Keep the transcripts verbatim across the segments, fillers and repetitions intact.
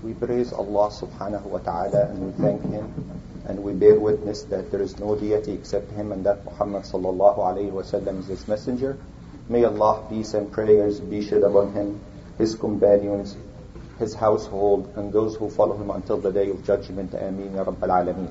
We praise Allah subhanahu wa ta'ala and we thank Him and we bear witness that there is no deity except Him and that Muhammad sallallahu alayhi wa sallam is His messenger. May Allah peace and prayers be shed upon Him, His companions, His household and those who follow Him until the day of judgment. Ameen ya Rabbal Alameen.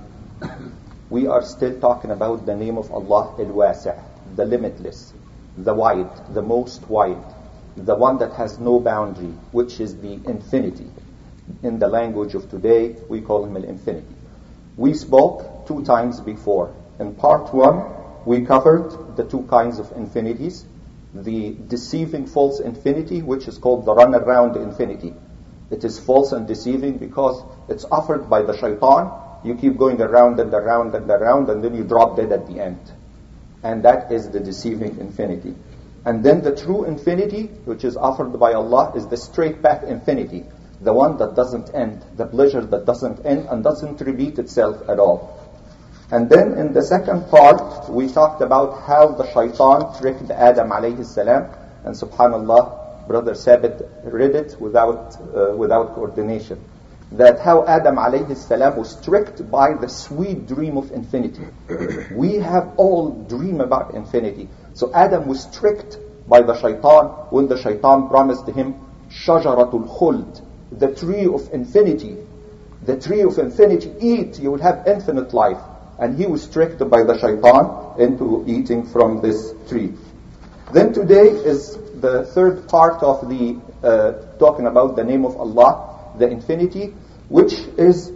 We are still talking about the name of Allah Al-Wasi', the limitless, the wide, the most wide, the one that has no boundary, which is the infinity. In the language of today, we call Him Al-Infinity. We spoke two times before. In part one, we covered the two kinds of infinities. The deceiving false infinity, which is called the runaround infinity. It is false and deceiving because it's offered by the shaitan. You keep going around and around and around and then you drop dead at the end. And that is the deceiving infinity. And then the true infinity, which is offered by Allah, is the straight path infinity. The one that doesn't end, the pleasure that doesn't end and doesn't repeat itself at all. And then in the second part, we talked about how the shaitan tricked Adam alayhi salam. And subhanallah, Brother Sabit read it without, uh, without coordination. That how Adam alayhi salam was tricked by the sweet dream of infinity. We have all dream about infinity. So Adam was tricked by the shaitan when the shaitan promised him Shajaratul Khuld, the tree of infinity. The tree of infinity, eat, you will have infinite life. And he was tricked by the shaitan into eating from this tree. Then today is the third part of the uh, talking about the name of Allah, the infinity, which is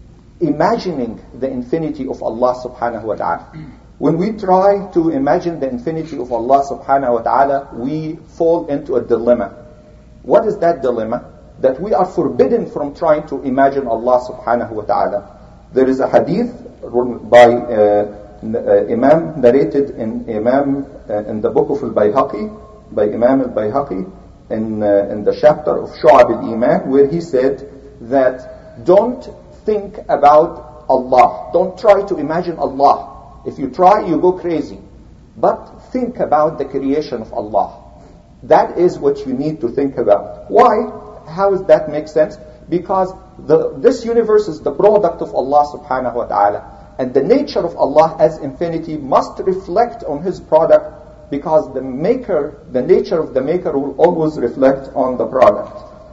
imagining the infinity of Allah subhanahu wa ta'ala. When we try to imagine the infinity of Allah subhanahu wa ta'ala, we fall into a dilemma. What is that dilemma? That we are forbidden from trying to imagine Allah subhanahu wa ta'ala. There is a hadith by uh, Imam, narrated in Imam uh, in the book of Al-Bayhaqi, by Imam Al-Bayhaqi, in, uh, in the chapter of Shu'ab al-Iman, where he said that don't think about Allah. Don't try to imagine Allah. If you try, you go crazy. But think about the creation of Allah. That is what you need to think about. Why? How does that make sense? Because the, this universe is the product of Allah subhanahu wa ta'ala. And the nature of Allah as infinity must reflect on His product, because the maker, the nature of the maker will always reflect on the product.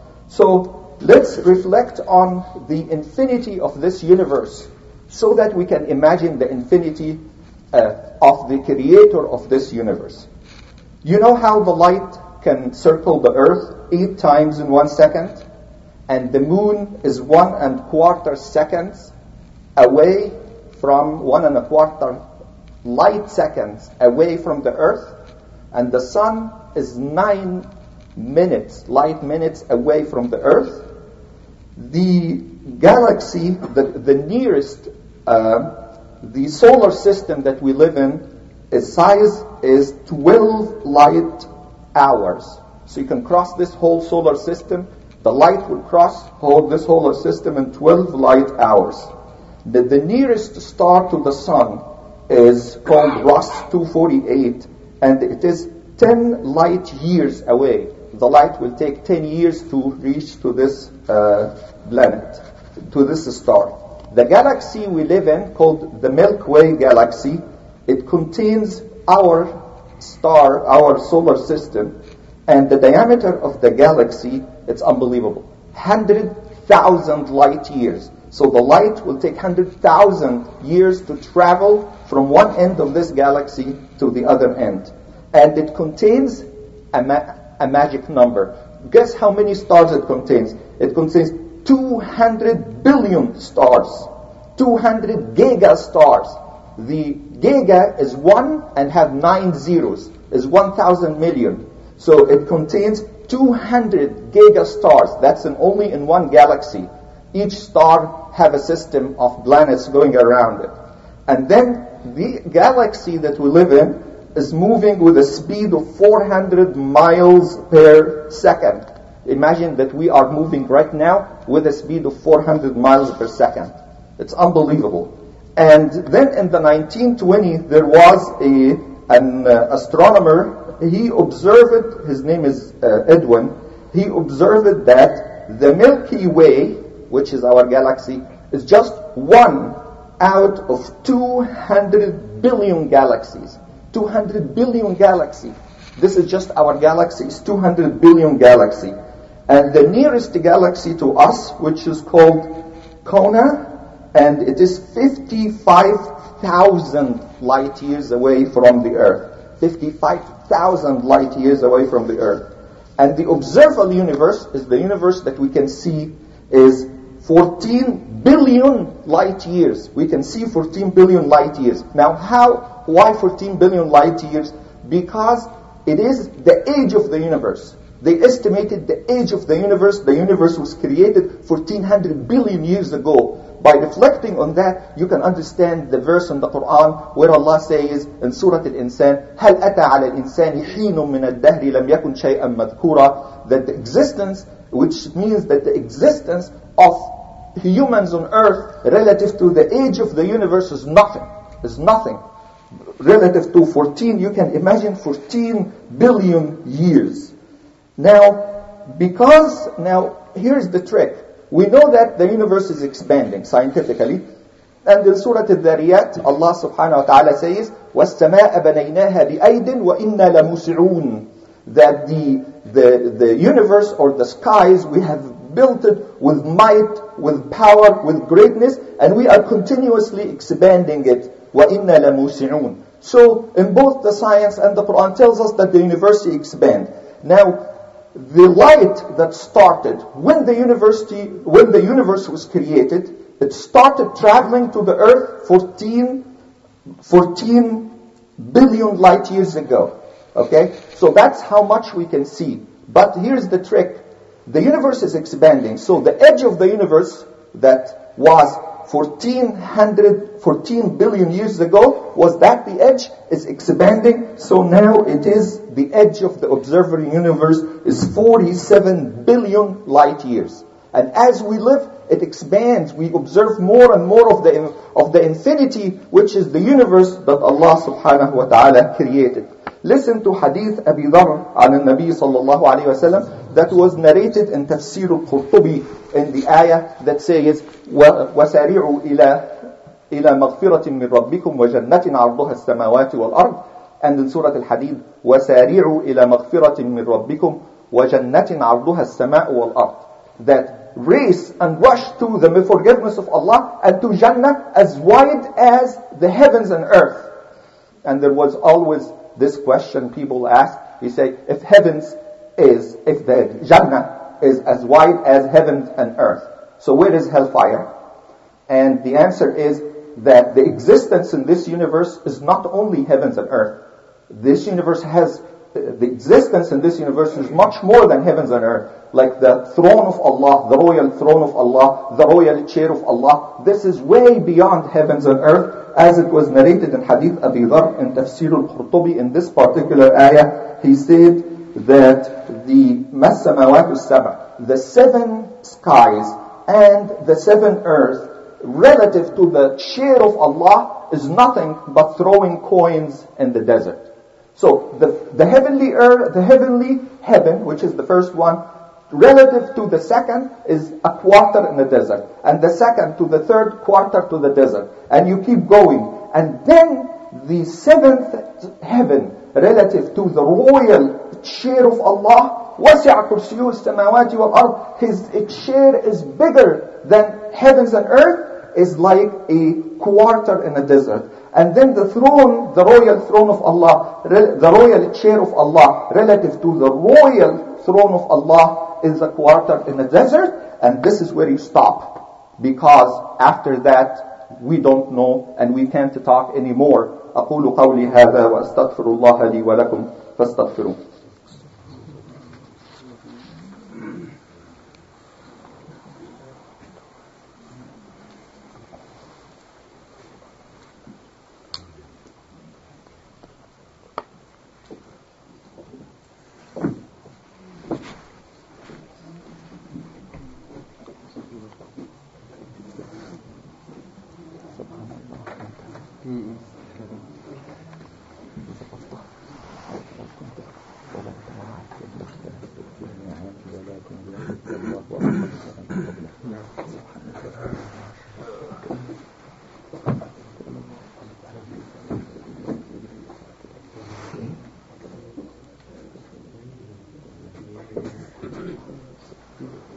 So let's reflect on the infinity of this universe so that we can imagine the infinity uh, of the creator of this universe. You know how the light can circle the earth eight times in one second? And the moon is one and quarter seconds away from one and a quarter light seconds away from the earth. And the sun is nine minutes, light minutes away from the earth. The galaxy, the, the nearest, uh, the solar system that we live in, its size is twelve light hours. So you can cross this whole solar system. The light will cross whole, this solar system in twelve light hours. The, the nearest star to the sun is called Ross two forty-eight, and it is ten light years away. The light will take ten years to reach to this uh, planet, to this star. The galaxy we live in, called the Milky Way galaxy, it contains our star, our solar system, and the diameter of the galaxy, it's unbelievable. one hundred thousand light years. So the light will take one hundred thousand years to travel from one end of this galaxy to the other end. And it contains a, ma- a magic number. Guess how many stars it contains? It contains two hundred billion stars. two hundred giga stars. The giga is one and have nine zeros. Is one thousand million. So it contains two hundred giga stars. That's in only in one galaxy. Each star have a system of planets going around it. And then the galaxy that we live in is moving with a speed of four hundred miles per second. Imagine that we are moving right now with a speed of four hundred miles per second. It's unbelievable. And then in the nineteen twenty, there was a an uh, astronomer. He observed, his name is uh, Edwin, he observed that the Milky Way which is our galaxy, is just one out of two hundred billion galaxies. two hundred billion galaxy. This is just our galaxy. It's two hundred billion galaxy. And the nearest galaxy to us, which is called Kona, and it is fifty-five thousand light years away from the Earth. fifty-five thousand light years away from the Earth. And the observable universe is the universe that we can see is fourteen billion light years. We can see fourteen billion light years. Now how, why fourteen billion light years? Because it is the age of the universe. They estimated the age of the universe. The universe was created fourteen hundred billion years ago. By reflecting on that, you can understand the verse in the Quran where Allah says in Surah Al-Insan, هَلْ أَتَى عَلَى الْإِنسَانِ حِينٌ مِنَ الدَّهْرِ لَمْ يَكُنْ شَيْئًا مَذْكُورًا, that the existence, which means that the existence of humans on earth relative to the age of the universe is nothing. Is nothing. Relative to fourteen, you can imagine fourteen billion years. Now, because, now, here's the trick. We know that the universe is expanding scientifically. And in Surah Al-Dhariyat, Allah subhanahu wa ta'ala says, وَالسَّمَاءَ بَنَيْنَاهَا بِأَيْدٍ وَإِنَّا لَمُسِعُونَ, that the, the, the universe or the skies, we have built it with might, with power, with greatness, and we are continuously expanding it. وَإِنَّا لَمُسِعُونَ. So, in both the science and the Quran tells us that the universe expands. Now, the light that started when the university, when the universe was created, it started traveling to the earth fourteen, fourteen billion light years ago. Okay? So that's how much we can see. But here's the trick. The universe is expanding. So the edge of the universe that was fourteen hundred, fourteen billion years ago, was that the edge is expanding. So now it is the edge of the observer universe is forty-seven billion light years. And as we live, it expands. We observe more and more of the of the infinity, which is the universe that Allah subhanahu wa ta'ala created. Listen to Hadith Abi Dharr an al-Nabi sallallahu alayhi wa sallam that was narrated in Tafsir al-Qurtubi in the ayah that says, وَسَارِعُوا إِلَى إِلَى مَغْفِرَةٍ مِّن رَبِّكُمْ وَجَنَّةٍ عَرْضُهَا السَّمَاوَاتِ وَالْأَرْضِ. And in Surah Al-Hadid, وَسَارِعُوا إِلَى مَغْفِرَةٍ مِّن رَبِّكُمْ وَجَنَّةٍ عَرْضُهَا السَّمَاءُ وَالْأَرْضِ. That race and rush to the forgiveness of Allah and to Jannah as wide as the heavens and earth. And there was always this question people ask. We say, if heavens is, if the Jannah is as wide as heaven and earth, so where is hellfire? And the answer is that the existence in this universe is not only heavens and earth. This universe has, the existence in this universe is much more than heavens and earth. Like the throne of Allah, the royal throne of Allah, the royal chair of Allah. This is way beyond heavens and earth, as it was narrated in Hadith Abi Dharr in Tafsir al-Qurtubi. In this particular ayah, he said that the Mas-Samawat al-Sab'a, the seven skies and the seven earths, relative to the chair of Allah, is nothing but throwing coins in the desert. So the, the heavenly earth, the heavenly heaven, which is the first one, relative to the second is a quarter in the desert, and the second to the third quarter to the desert, and you keep going. And then the seventh heaven, relative to the royal chair of Allah, وَسِعَ كُرْسِيُّهُ السَّمَاوَاتِ وَالْأَرْضِ, his chair is bigger than heavens and earth, is like a quarter in a desert. And then the throne, the royal throne of Allah, the royal chair of Allah, relative to the royal throne of Allah, is a quarter in a desert. And this is where you stop, because after that we don't know and we can't talk anymore. أقول قولي هذا وأستغفر الله لي ولكم فاستغفروه. uh,